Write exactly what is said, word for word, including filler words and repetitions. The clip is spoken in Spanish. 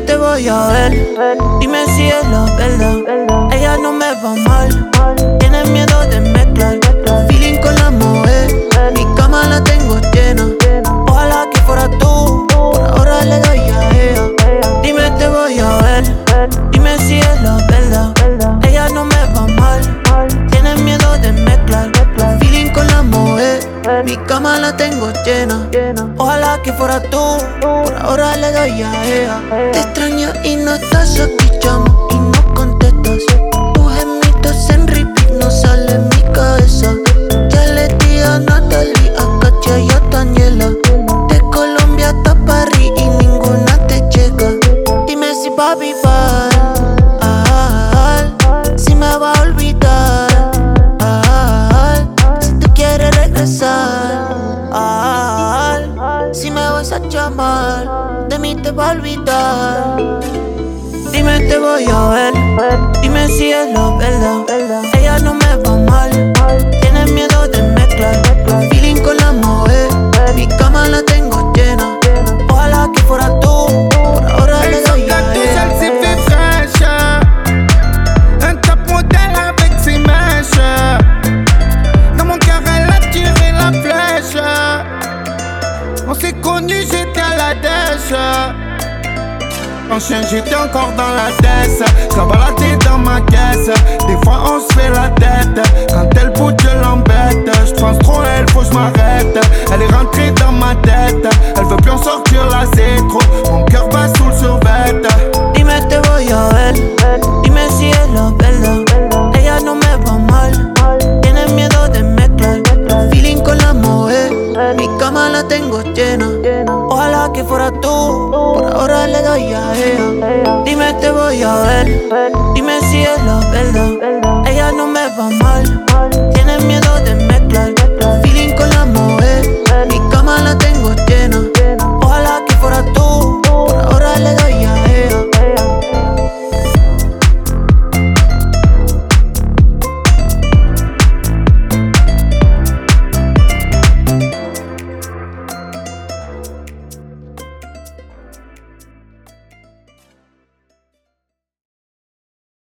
te voy a ver. Dime si es la verdad. Ella no me va mal. Tiene miedo de mezclar feeling con la mujer. Mi cama la tengo llena. Ojalá que fuera tú. Por ahora le doy a ella. Dime te voy a ver. Dime si es la verdad. Ella no me va mal. Tiene miedo de mezclar feeling con la mujer. Mi cama la tengo llena. Ojalá que fuera tú. Por ahora le doy a ella. Te extraño y no estás aquí, llamo y no contestas. Tus gemidos en repeat no sale en mi cabeza. Ya le di a Natalie, a Katia y a Daniela. De Colombia hasta París y ninguna te llega. Dime si va a vivar, si me va a olvidar, si tú quieres regresar, si me vas a llamar, de mí te va a olvidar. Dime te voy a ver, dime si es la verdad. Ella no me va mal, tiene miedo de mezclar feeling con la mujer. Mi cama la tengo llena, ojalá que fuera tú. Por ahora le doy a ella. Elle s'est fait fraîche, un top modèle avec ses mèches. Dans mon cœur elle a tiré la flèche. On s'est connus, j'étais à la dèche. En chien, j'étais encore dans la tête. Ça baladait dans ma caisse. Des fois, on se fait la tête. Quand elle bouge, je l'embête. Je pense trop, elle faut que je m'arrête. Elle est rentrée dans ma tête. Elle veut plus en sortir, là, c'est trop. Mon cœur bat sous le survêt. Dime te voy a ver. Dime si es la verdad. Ella no me va mal. Tiene miedo de mezclar feeling con la mujer. Mi cama la tengo llena. Ojalá que fuera tú. Por ahora le doy a ella. Dime te voy a ver. Dime si es la verdad. Ella no me va mal. Tiene miedo de mezclar